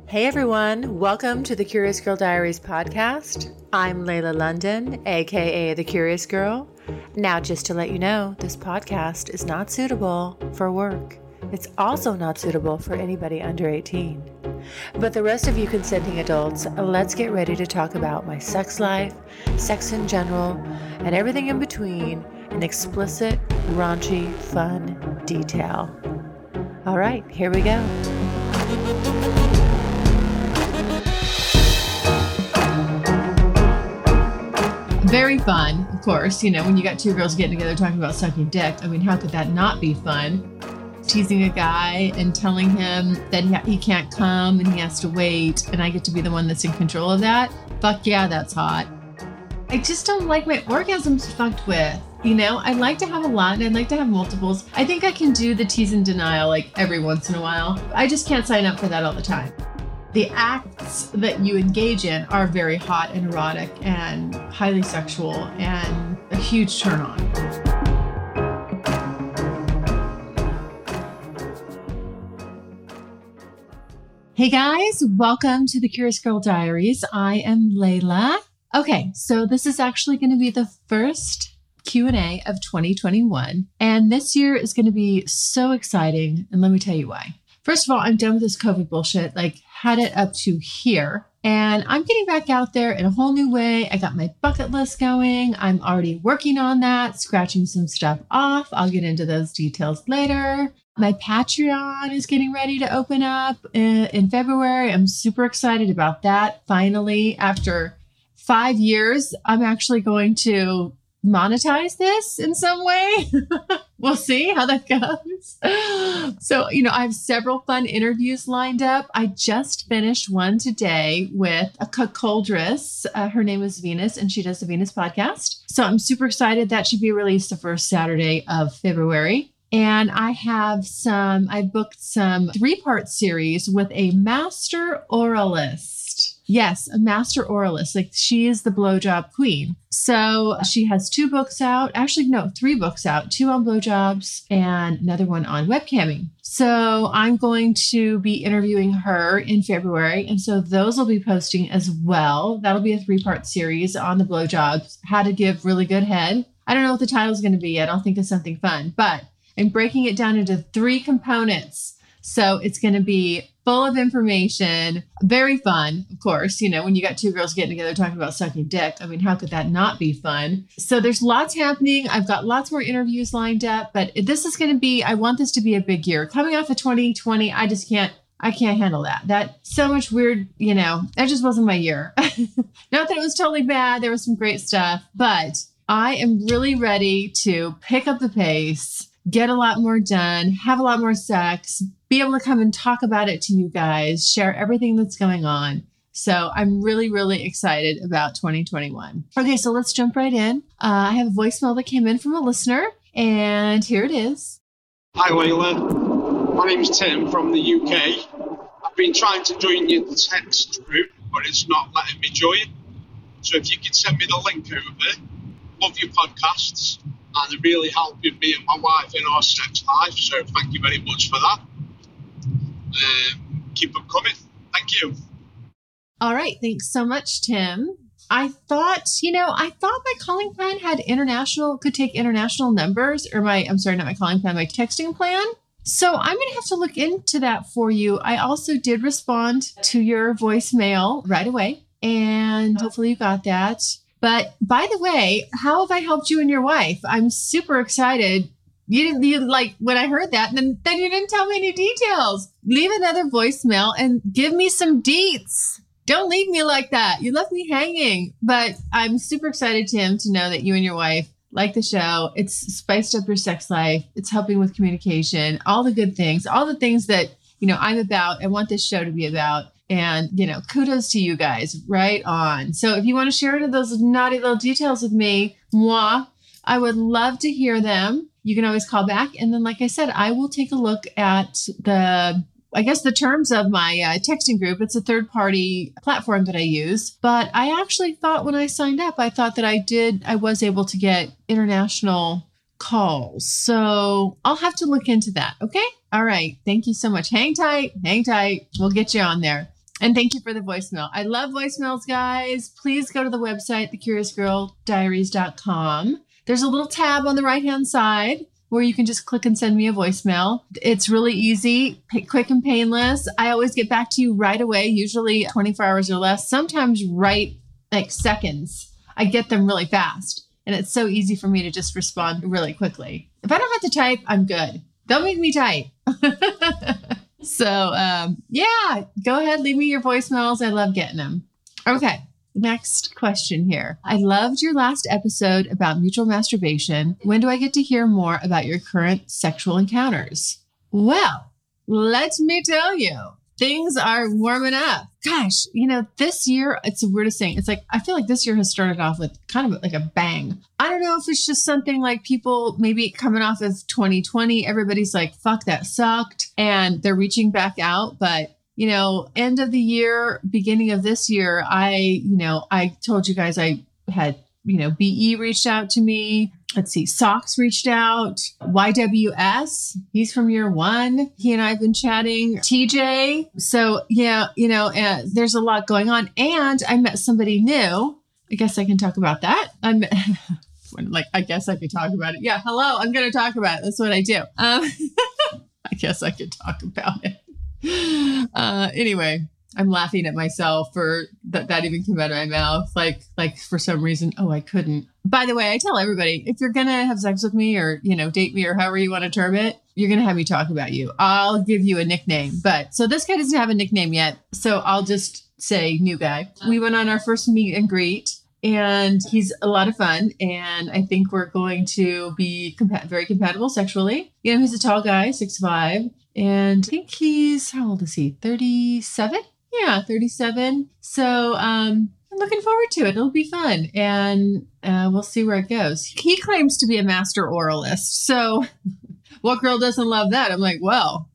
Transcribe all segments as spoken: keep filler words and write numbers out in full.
Hey everyone, welcome to the Curious Girl Diaries podcast. I'm Layla London, aka The Curious Girl. Now, just to let you know, this podcast is not suitable for work. It's also not suitable for anybody under eighteen. But the rest of you consenting adults, let's get ready to talk about my sex life, sex in general, and everything in between in explicit, raunchy, fun detail. All right, here we go. Very fun, of course, you know, when you got two girls getting together talking about sucking dick. I mean, how could that not be fun? Teasing a guy and telling him that he, he can't come and he has to wait, and I get to be the one that's in control of that. Fuck yeah, that's hot. I just don't like my orgasms fucked with. You know, I'd like to have a lot and I'd like to have multiples. I think I can do the tease and denial like every once in a while. I just can't sign up for that all the time. The acts that you engage in are very hot and erotic and highly sexual and a huge turn on. Hey guys, welcome to the Curious Girl Diaries. I am Layla. Okay, so this is actually going to be the first Q and A of twenty twenty-one. And this year is going to be so exciting. And let me tell you why. First of all, I'm done with this COVID bullshit, like had it up to here. And I'm getting back out there in a whole new way. I got my bucket list going. I'm already working on that, scratching some stuff off. I'll get into those details later. My Patreon is getting ready to open up in, in February. I'm super excited about that. Finally, after five years, I'm actually going to monetize this in some way. We'll see how that goes. So, you know, I have several fun interviews lined up. I just finished one today with a cuckoldress. Uh, her name is Venus, and she does the Venus podcast. So I'm super excited. That should be released the first Saturday of February. And I have some, I booked some three-part series with a master oralist. Yes, a master oralist. Like, she is the blowjob queen. So she has two books out. Actually, no, three books out. Two on blowjobs and another one on webcamming. So I'm going to be interviewing her in February. And so those will be posting as well. That'll be a three-part series on the blowjobs, how to give really good head. I don't know what the title's going to be yet. I'll think of something fun. But I'm breaking it down into three components. So it's going to be full of information, very fun, of course. You know, when you got two girls getting together talking about sucking dick, I mean, how could that not be fun? So there's lots happening. I've got lots more interviews lined up, but this is going to be, I want this to be a big year. Coming off of twenty twenty, I just can't, I can't handle that. That so much weird, you know, that just wasn't my year. Not that it was totally bad. There was some great stuff, but I am really ready to pick up the pace, get a lot more done, have a lot more sex, be able to come and talk about it to you guys, share everything that's going on. So I'm really, really excited about twenty twenty-one. Okay, so let's jump right in. Uh, I have a voicemail that came in from a listener, and here it is. Hi, Layla. My name's Tim from the U K. I've been trying to join your text group, but it's not letting me join. So if you could send me the link over there. Love your podcasts, and they're really helping me and my wife in our sex life. So thank you very much for that. Um, keep them coming. Thank you. All right. Thanks so much, Tim. I thought, you know, I thought my calling plan had international, could take international numbers, or my, I'm sorry, not my calling plan, my texting plan. So I'm going to have to look into that for you. I also did respond to your voicemail right away, and hopefully you got that. But by the way, how have I helped you and your wife? I'm super excited. You didn't you, like when I heard that, and then, then you didn't tell me any details. Leave another voicemail and give me some deets. Don't leave me like that. You left me hanging. But I'm super excited, Tim, to know that you and your wife like the show. It's spiced up your sex life. It's helping with communication, all the good things, all the things that, you know, I'm about. I want this show to be about. And, you know, kudos to you guys. Right on. So if you want to share any of those naughty little details with me, moi, I would love to hear them. You can always call back. And then, like I said, I will take a look at the, I guess, the terms of my uh, texting group. It's a third party platform that I use. But I actually thought when I signed up, I thought that I did, I was able to get international calls. So I'll have to look into that. Okay. All right. Thank you so much. Hang tight. Hang tight. We'll get you on there. And thank you for the voicemail. I love voicemails, guys. Please go to the website, the curious girl diaries dot com. There's a little tab on the right-hand side where you can just click and send me a voicemail. It's really easy, p- quick and painless. I always get back to you right away, usually twenty-four hours or less, sometimes right like seconds. I get them really fast. And it's so easy for me to just respond really quickly. If I don't have to type, I'm good. Don't make me type. So, um, yeah, go ahead. Leave me your voicemails. I love getting them. Okay. Next question here. I loved your last episode about mutual masturbation. When do I get to hear more about your current sexual encounters? Well, let me tell you, things are warming up. Gosh, you know, this year, it's the weirdest thing. It's like, I feel like this year has started off with kind of like a bang. I don't know if it's just something like people maybe coming off of twenty twenty, everybody's like, fuck, that sucked. And they're reaching back out. But, you know, end of the year, beginning of this year, I, you know, I told you guys I had, you know, B E reached out to me. Let's see, Socks reached out. Y W S, he's from year one. He and I have been chatting. T J. So, yeah, you know, uh, there's a lot going on. And I met somebody new. I guess I can talk about that. I'm like, I guess I could talk about it. Yeah, hello, I'm going to talk about it. That's what I do. Um, I guess I could talk about it. Uh, anyway. I'm laughing at myself for that, that even came out of my mouth. Like, like for some reason, oh, I couldn't. By the way, I tell everybody, if you're going to have sex with me or, you know, date me or however you want to term it, you're going to have me talk about you. I'll give you a nickname. But so this guy doesn't have a nickname yet. So I'll just say new guy. We went on our first meet and greet and he's a lot of fun. And I think we're going to be compa- very compatible sexually. You know, he's a tall guy, six five. And I think he's, how old is he? thirty-seven? Yeah, thirty-seven. So um, I'm looking forward to it. It'll be fun. And uh, we'll see where it goes. He claims to be a master oralist. So what girl doesn't love that? I'm like, well,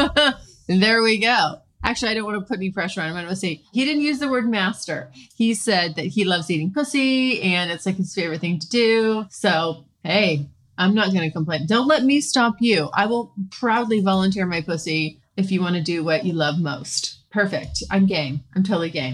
there we go. Actually, I don't want to put any pressure on him. I'm going to say he didn't use the word master. He said that he loves eating pussy and it's like his favorite thing to do. So, hey, I'm not going to complain. Don't let me stop you. I will proudly volunteer my pussy if you want to do what you love most. Perfect. I'm game. I'm totally game.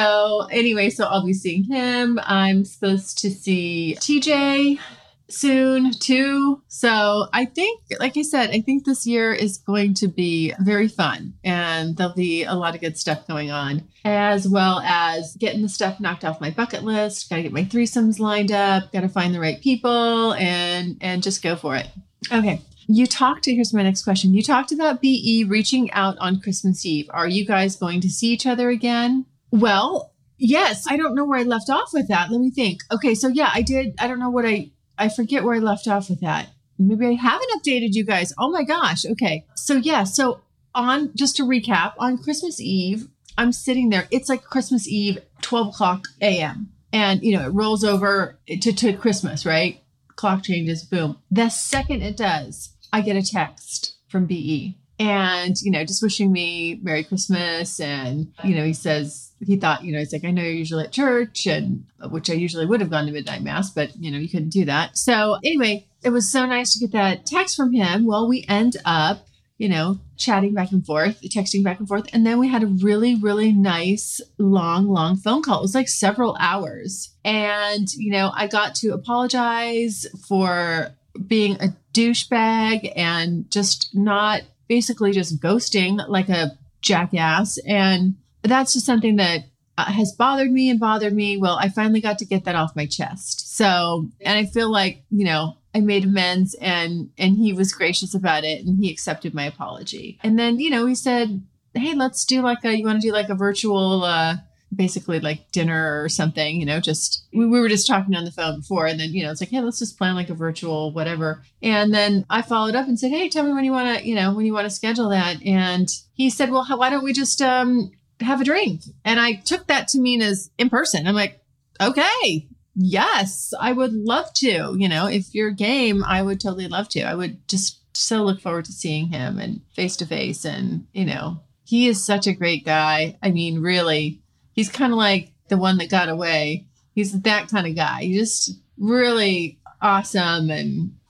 So anyway, so I'll be seeing him. I'm supposed to see T J soon too. So I think, like I said, I think this year is going to be very fun and there'll be a lot of good stuff going on, as well as getting the stuff knocked off my bucket list. Got to get my threesomes lined up. Got to find the right people and, and just go for it. Okay. You talked, here's my next question. You talked about B E reaching out on Christmas Eve. Are you guys going to see each other again? Well, yes. I don't know where I left off with that. Let me think. Okay. So yeah, I did. I don't know what I, I forget where I left off with that. Maybe I haven't updated you guys. Oh my gosh. Okay. So yeah. So on, just to recap, on Christmas Eve, I'm sitting there. It's like Christmas Eve, twelve o'clock a m. And, you know, it rolls over to, to Christmas, right? Clock changes. Boom. The second it does, I get a text from B E and, you know, just wishing me Merry Christmas. And, you know, he says, he thought, you know, he's like, I know you're usually at church and which I usually would have gone to midnight mass, but, you know, you couldn't do that. So anyway, it was so nice to get that text from him. Well, we end up, you know, chatting back and forth, texting back and forth. And then we had a really, really nice, long, long phone call. It was like several hours. And, you know, I got to apologize for being a douchebag and just not basically just ghosting like a jackass. And that's just something that uh, has bothered me and bothered me. Well, I finally got to get that off my chest. So, and I feel like, you know, I made amends and, and he was gracious about it and he accepted my apology. And then, you know, he said, hey, let's do like a, you want to do like a virtual, uh, basically like dinner or something, you know, just, we, we were just talking on the phone before. And then, you know, it's like, hey, let's just plan like a virtual whatever. And then I followed up and said, hey, tell me when you want to, you know, when you want to schedule that. And he said, well, how, why don't we just um, have a drink? And I took that to mean as in person. I'm like, okay, yes, I would love to, you know, if you're game, I would totally love to. I would just so look forward to seeing him and face to face. And, you know, he is such a great guy. I mean, really, he's kind of like the one that got away. He's that kind of guy. He's just really awesome. And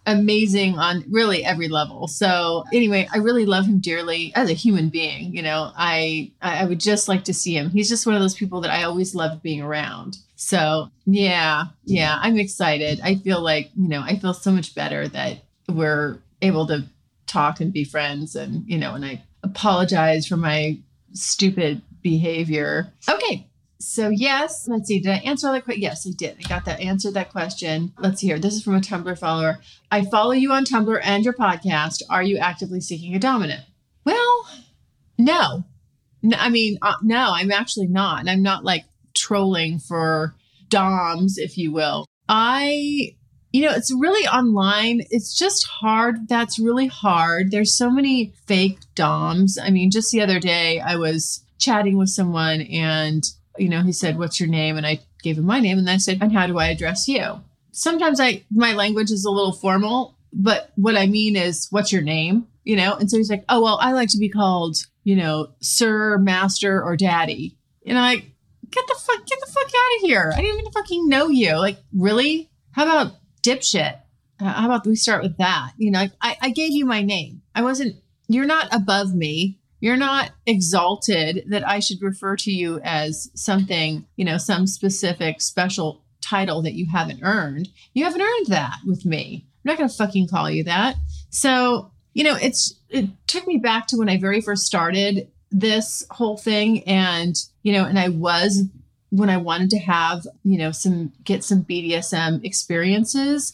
amazing on really every level. So anyway, I really love him dearly as a human being. You know, I I would just like to see him. He's just one of those people that I always loved being around. So yeah, yeah, I'm excited. I feel like, you know, I feel so much better that we're able to talk and be friends. And, you know, and I apologize for my stupid behavior. Okay. So yes, let's see. Did I answer all that question? Yes, I did. I got that. Answered that question. Let's see here. This is from a Tumblr follower. I follow you on Tumblr and your podcast. Are you actively seeking a dominant? Well, no. no I mean, uh, no, I'm actually not. And I'm not like trolling for doms, if you will. I, you know, it's really online. It's just hard. That's really hard. There's so many fake doms. I mean, just the other day I was chatting with someone and, you know, he said, what's your name? And I gave him my name. And then I said, and how do I address you? Sometimes I, my language is a little formal, but what I mean is, what's your name? You know? And so he's like, oh, well, I like to be called, you know, sir, master, or daddy. And I'm like, get the fuck, get the fuck out of here. I didn't even fucking know you. Like, really? How about dipshit? Uh, how about we start with that? You know, I, I gave you my name. I wasn't, you're not above me. You're not exalted that I should refer to you as something, you know, some specific special title that you haven't earned. You haven't earned that with me. I'm not going to fucking call you that. So, you know, it's, it took me back to when I very first started this whole thing. And, you know, and I was, when I wanted to have, you know, some, get some B D S M experiences,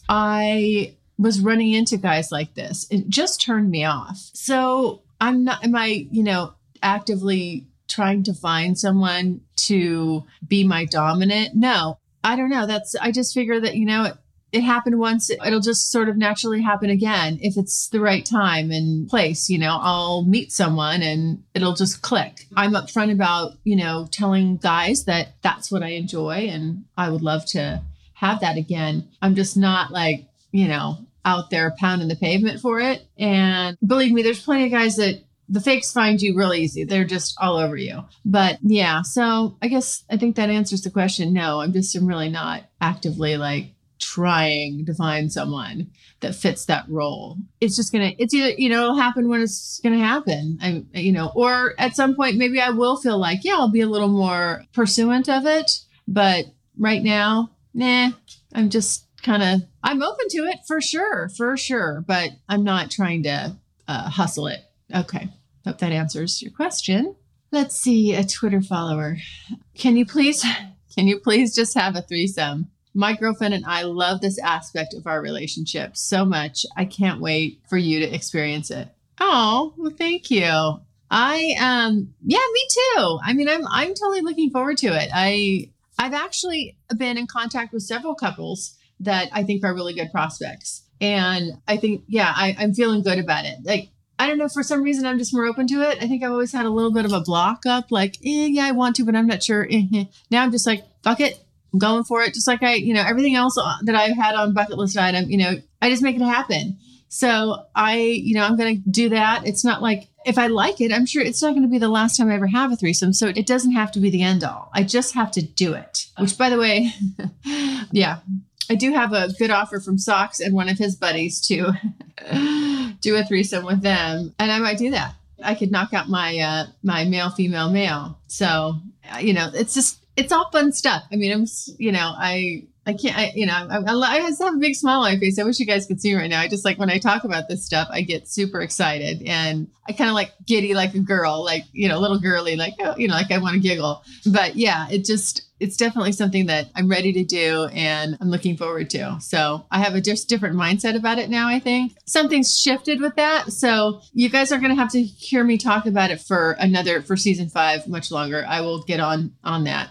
I was running into guys like this. It just turned me off. So I'm not, am I, you know, actively trying to find someone to be my dominant? No, I don't know. That's, I just figure that, you know, it, it happened once. It'll just sort of naturally happen again. If it's the right time and place, you know, I'll meet someone and it'll just click. I'm upfront about, you know, telling guys that that's what I enjoy and I would love to have that again. I'm just not like, you know, out there pounding the pavement for it. And believe me, there's plenty of guys that the fakes find you real easy. They're just all over you. But yeah, so I guess I think that answers the question. No, I'm just, I'm really not actively like trying to find someone that fits that role. It's just going to, it's either, you know, it'll happen when it's going to happen. I, you know, or at some point, maybe I will feel like, yeah, I'll be a little more pursuant of it. But right now, nah, I'm just kind of, I'm open to it for sure, for sure. But I'm not trying to uh, hustle it. Okay. Hope that answers your question. Let's see, a Twitter follower. Can you please, can you please just have a threesome? My girlfriend and I love this aspect of our relationship so much. I can't wait for you to experience it. Oh, well, thank you. I, um, yeah, me too. I mean, I'm, I'm totally looking forward to it. I, I've actually been in contact with several couples that I think are really good prospects. And I think, yeah, I, I'm feeling good about it. Like, I don't know, for some reason, I'm just more open to it. I think I've always had a little bit of a block up, like, eh, yeah, I want to, but I'm not sure. Eh, now I'm just like, fuck it. I'm going for it. Just like I, you know, everything else that I've had on bucket list item, you know, I just make it happen. So I, you know, I'm going to do that. It's not like, if I like it, I'm sure it's not going to be the last time I ever have a threesome. So it doesn't have to be the end all. I just have to do it, which, by the way, yeah, I do have a good offer from Socks and one of his buddies to do a threesome with them. And I might do that. I could knock out my, uh, my male, female, male. So, uh, you know, it's just, it's all fun stuff. I mean, I'm, you know, I, I can't, I, you know, I, I, I just have a big smile on my face. I wish you guys could see me right now. I just like, when I talk about this stuff, I get super excited and I kind of like giddy like a girl, like, you know, little girly, like, oh, you know, like I want to giggle. But yeah, it just, it's definitely something that I'm ready to do and I'm looking forward to. So I have a just different mindset about it now, I think. Something's shifted with that. So you guys are going to have to hear me talk about it for another, for season five, much longer. I will get on, on that.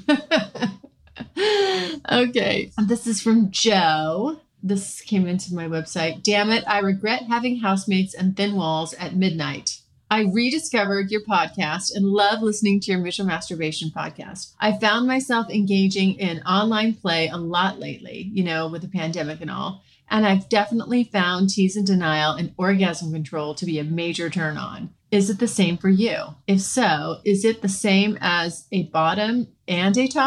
Okay. This is from Joe. This came into my website. Damn it. I regret having housemates and thin walls at midnight. I rediscovered your podcast and love listening to your mutual masturbation podcast. I found myself engaging in online play a lot lately, you know, with the pandemic and all. And I've definitely found tease and denial and orgasm control to be a major turn on. Is it the same for you? If so, is it the same as a bottom and a top?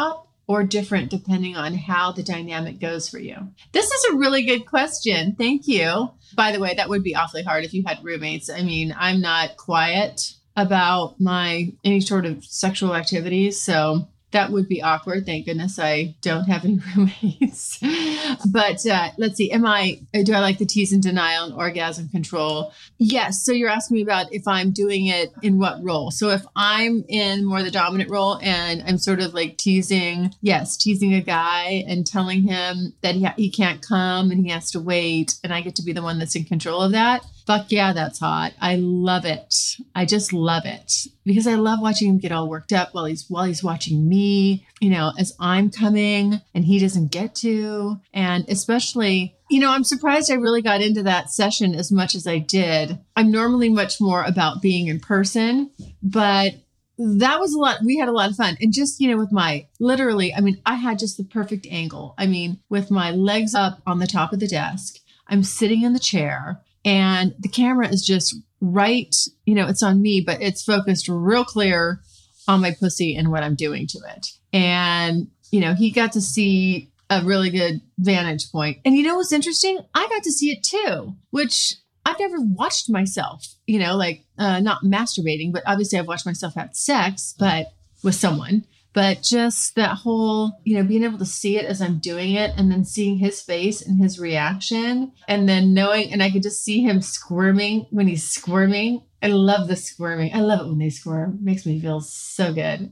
or different depending on how the dynamic goes for you? This is a really good question. Thank you. By the way, that would be awfully hard if you had roommates. I mean, I'm not quiet about my any sort of sexual activities, so that would be awkward. Thank goodness I don't have any roommates. But uh, let's see. Am I, do I like the tease and denial and orgasm control? Yes. So you're asking me about if I'm doing it in what role. So if I'm in more the dominant role and I'm sort of like teasing, yes, teasing a guy and telling him that he, ha- he can't come and he has to wait. And I get to be the one that's in control of that. Fuck yeah, that's hot. I love it. I just love it because I love watching him get all worked up while he's while he's watching me, you know, as I'm coming and he doesn't get to. And especially, you know, I'm surprised I really got into that session as much as I did. I'm normally much more about being in person, but that was a lot. We had a lot of fun. And just, you know, with my literally, I mean, I had just the perfect angle. I mean, with my legs up on the top of the desk, I'm sitting in the chair. And the camera is just right, you know, it's on me, but it's focused real clear on my pussy and what I'm doing to it. And, you know, he got to see a really good vantage point. And you know what's interesting? I got to see it too, which I've never watched myself, you know, like uh, not masturbating, but obviously I've watched myself have sex, but with someone. But just that whole, you know, being able to see it as I'm doing it and then seeing his face and his reaction and then knowing, and I could just see him squirming when he's squirming. I love the squirming. I love it when they squirm. It makes me feel so good.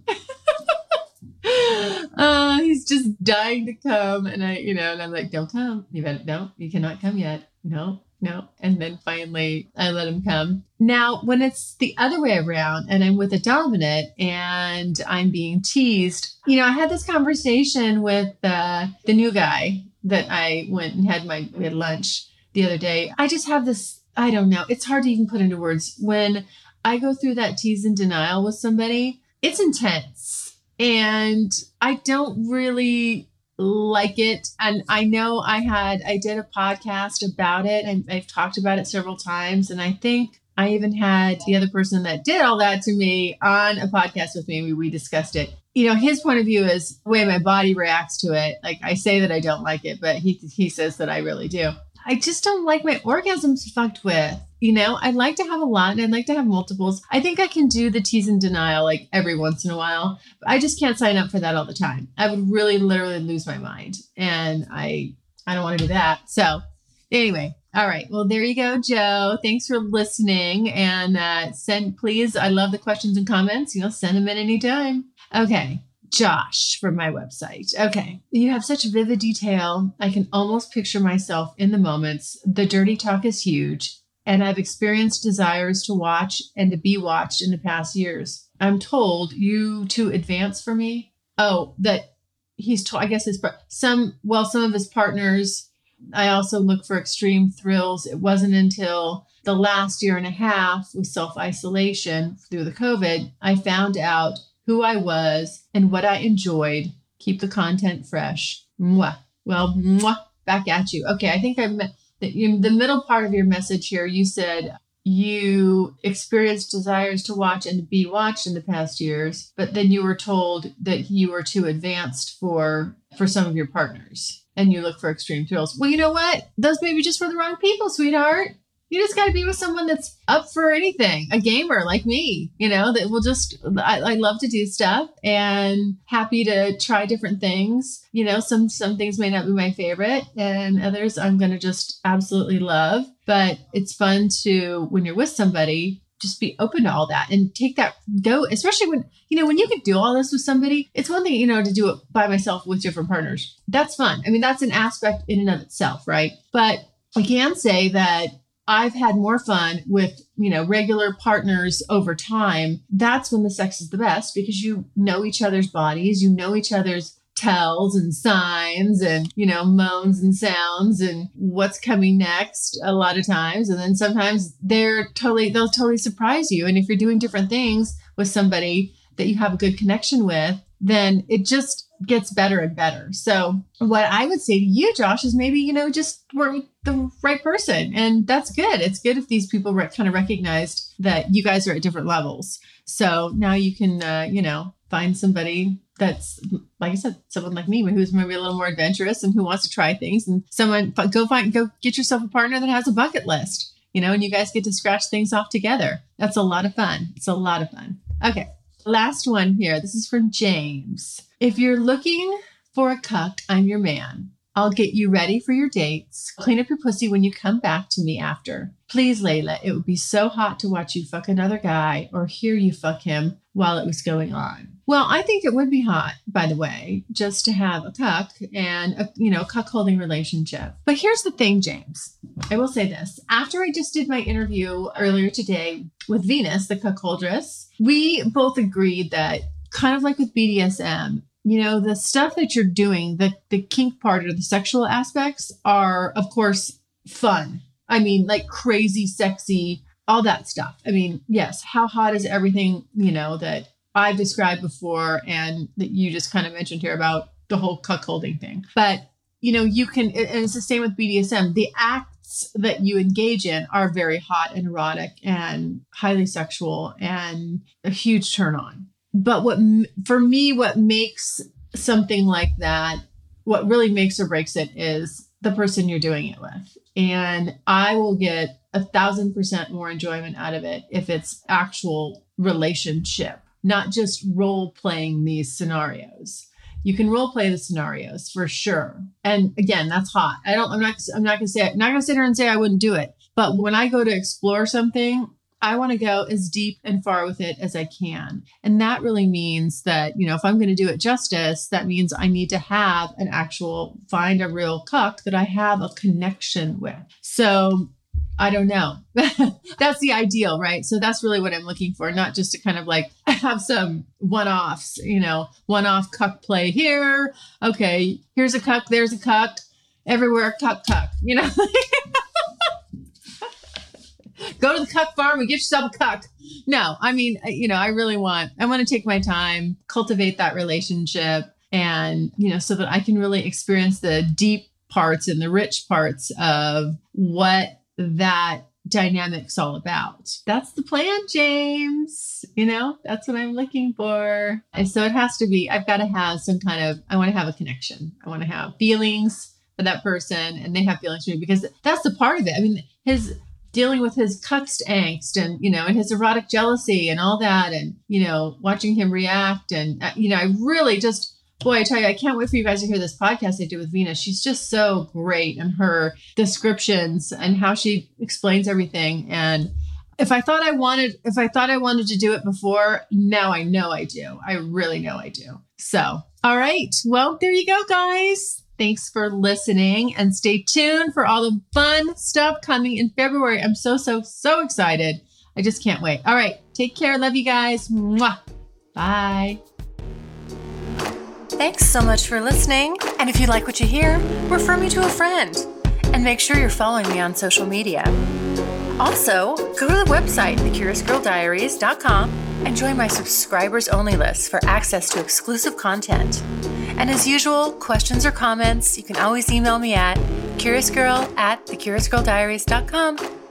uh, he's just dying to come. And I, you know, and I'm like, don't come. You better, no, you cannot come yet. No. No. And then finally I let him come. Now, when it's the other way around and I'm with a dominant and I'm being teased, you know, I had this conversation with uh, the new guy that I went and had my, we had lunch the other day. I just have this, I don't know. It's hard to even put into words. When I go through that tease and denial with somebody, it's intense and I don't really like it. And I know I had, I did a podcast about it and I've talked about it several times. And I think I even had the other person that did all that to me on a podcast with me. We, we discussed it. You know, his point of view is the way my body reacts to it. Like I say that I don't like it, but he, he says that I really do. I just don't like my orgasms fucked with. You know, I'd like to have a lot and I'd like to have multiples. I think I can do the tease and denial like every once in a while. But I just can't sign up for that all the time. I would really literally lose my mind. And I I don't want to do that. So anyway, all right. Well, there you go, Joe. Thanks for listening. And uh, send, please, I love the questions and comments. You know, send them in anytime. Okay. Josh from my website. Okay. You have such vivid detail. I can almost picture myself in the moments. The dirty talk is huge. And I've experienced desires to watch and to be watched in the past years. I'm told you to advance for me. Oh, that he's told, I guess his, some, well, some of his partners, I also look for extreme thrills. It wasn't until the last year and a half with self-isolation through the COVID, I found out who I was and what I enjoyed. Keep the content fresh. Mwah. Well, mwah, back at you. Okay. I think I met, in the middle part of your message here, you said you experienced desires to watch and to be watched in the past years, but then you were told that you were too advanced for for some of your partners and you look for extreme thrills. Well, you know what? Those may be just for the wrong people, sweetheart. You just got to be with someone that's up for anything, a gamer like me, you know, that will just, I, I love to do stuff and happy to try different things. You know, some, some things may not be my favorite and others I'm going to just absolutely love, but it's fun to, when you're with somebody, just be open to all that and take that go, especially when, you know, when you can do all this with somebody, it's one thing, you know, to do it by myself with different partners. That's fun. I mean, that's an aspect in and of itself, right? But I can say that I've had more fun with, you know, regular partners over time. That's when the sex is the best because you know each other's bodies, you know each other's tells and signs and, you know, moans and sounds and what's coming next a lot of times. And then sometimes they're totally, they'll totally surprise you. And if you're doing different things with somebody that you have a good connection with, then it just gets better and better. So what I would say to you, Josh, is maybe, you know, just work with the right person. And that's good. It's good if these people re- kind of recognized that you guys are at different levels. So now you can, uh, you know, find somebody that's like I said, someone like me who's maybe a little more adventurous and who wants to try things, and someone go find, go get yourself a partner that has a bucket list, you know, and you guys get to scratch things off together. That's a lot of fun. It's a lot of fun. Okay. Last one here. This is from James. If you're looking for a cuck, I'm your man. I'll get you ready for your dates. Clean up your pussy when you come back to me after. Please, Layla, it would be so hot to watch you fuck another guy or hear you fuck him while it was going on. Well, I think it would be hot, by the way, just to have a cuck and a, you know, cuck holding relationship. But here's the thing, James. I will say this. After I just did my interview earlier today with Venus, the cuck holdress, we both agreed that kind of like with B D S M, you know, the stuff that you're doing, the, the kink part or the sexual aspects are, of course, fun. I mean, like crazy, sexy, all that stuff. I mean, yes, how hot is everything, you know, that I've described before and that you just kind of mentioned here about the whole cuck holding thing. But, you know, you can, and it's the same with B D S M. The acts that you engage in are very hot and erotic and highly sexual and a huge turn on. But what, for me, what makes something like that, what really makes or breaks it is the person you're doing it with. And I will get a thousand percent more enjoyment out of it if it's actual relationship, not just role playing these scenarios. You can role play the scenarios for sure. And again, that's hot. I don't, I'm not, I'm not going to say, I'm not going to sit here and say I wouldn't do it. But when I go to explore something, I want to go as deep and far with it as I can. And that really means that, you know, if I'm going to do it justice, that means I need to have an actual, find a real cuck that I have a connection with. So I don't know. That's the ideal, right? So that's really what I'm looking for, not just to kind of like have some one-offs, you know, one-off cuck play here. Okay, here's a cuck, there's a cuck, everywhere cuck, cuck, you know? Go to the cuck farm and get yourself a cuck. No, I mean, you know, I really want, I want to take my time, cultivate that relationship and, you know, so that I can really experience the deep parts and the rich parts of what that dynamic's all about. That's the plan, James. You know, that's what I'm looking for. And so it has to be, I've got to have some kind of, I want to have a connection. I want to have feelings for that person and they have feelings for me because that's the part of it. I mean, his dealing with his cucked angst and, you know, and his erotic jealousy and all that. And, you know, watching him react. And, uh, you know, I really just, boy, I tell you, I can't wait for you guys to hear this podcast I did with Venus. She's just so great in her descriptions and how she explains everything. And if I thought I wanted, if I thought I wanted to do it before, now I know I do. I really know I do. So, all right. Well, there you go, guys. Thanks for listening and stay tuned for all the fun stuff coming in February. I'm so, so, so excited. I just can't wait. All right. Take care. Love you guys. Mwah. Bye. Thanks so much for listening. And if you like what you hear, refer me to a friend and make sure you're following me on social media. Also, go to the website, the curious girl diaries dot com and join my subscribers only list for access to exclusive content. And as usual, questions or comments, you can always email me at curiousgirl at the curious girl diaries dot com.